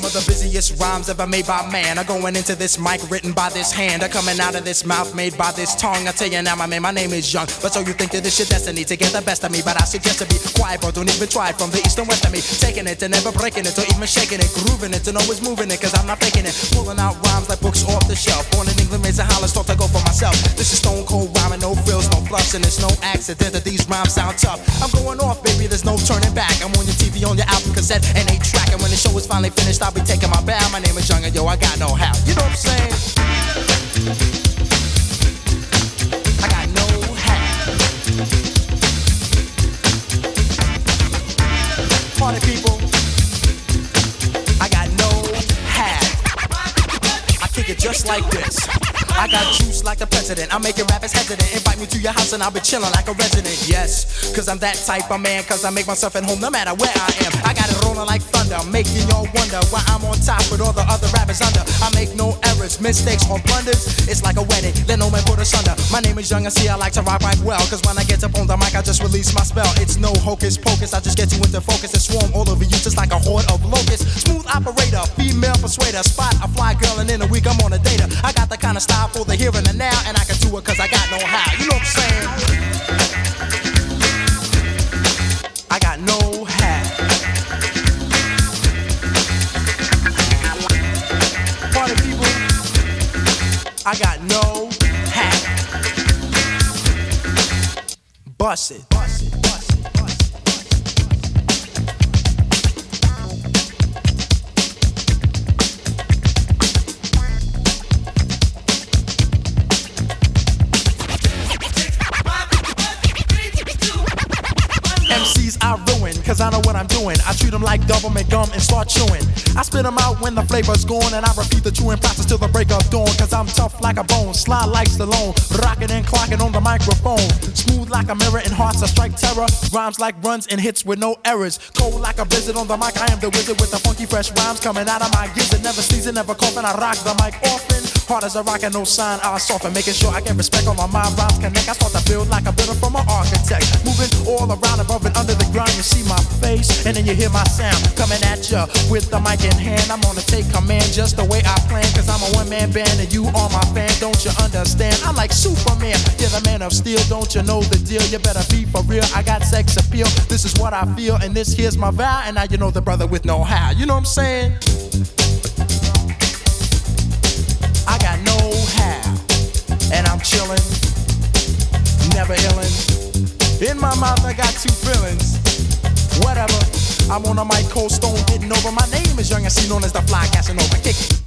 of the busiest rhymes ever made by man are going into this mic written by this hand, are coming out of this mouth made by this tongue. I tell you now, my man, my name is Young. But so you think that it's your destiny to get the best of me, but I suggest to be quiet, bro. Don't even try from the east and west of me. Taking it and never breaking it, or even shaking it, grooving it and always moving it, cause I'm not faking it. Pulling out rhymes like books off the shelf. Born in England, raised in Holland, thought to go for myself. This is stone cold rhyming, no frills, no fluffs, and it's no accident that these rhymes sound tough. I'm going off, baby, there's no turning back. I'm on your TV, on your album cassette, and 8-track. And when the show is finally finished, I'll be taking my bow. My name is Young, and yo, I got no how. You know what I'm saying? I got no how. Party people, I got no how. I kick it just like this. I got juice like the president. I'm making rappers hesitant. Invite me to your house and I'll be chilling like a resident. Yes, cause I'm that type of man. Cause I make myself at home no matter where I am. I got it rolling like thunder, making y'all wonder why I'm on top with all the other rappers under. I make no errors, mistakes or blunders. It's like a wedding, let no man put us under. My name is Young and see I like to rock right well. Cause when I get up on the mic I just release my spell. It's no hocus pocus, I just get you into focus and swarm all over you just like a horde of locusts. Smooth operator, female persuader. Spot a fly girl and in a week I'm on a data. I got the kind of style for the here and the now, and I can do it cause I got no how. You know what I'm saying? I got no how. Party people, I got no how. Bust it. MCs I ruin, cause I know what I'm doing. I treat them like government gum and start chewing. I spit them out when the flavor's gone, and I repeat the chewing process till the break of dawn. Cause I'm tough like a bone, sly like Stallone, rocking and clocking on the microphone. Smooth like a mirror and hearts that strike terror. Rhymes like runs and hits with no errors. Cold like a blizzard on the mic, I am the wizard with the funky fresh rhymes coming out of my gizzard. Never sneezing, never coughing, I rock the mic often. Hard as a rock and no sign, I soften. Making sure I get respect on my mind, rhymes connect. I start to build like a builder from an architect. Moving all around above and under the ground, you see my face, and then you hear my sound coming at ya with the mic in hand. I'm gonna take command just the way I plan, cause I'm a one-man band and you are my fan. Don't you understand? I'm like Superman, you're the man of steel. Don't you know the deal? You better be for real. I got sex appeal, this is what I feel, and this here's my vow. And now you know the brother with no how. You know what I'm saying? I got no how, and I'm chillin', never illin'. In my mouth I got two feelings. Whatever, I'm on a mic, cold stone, getting over. My name is Young and C, known as the Fly Casanova. Kick it.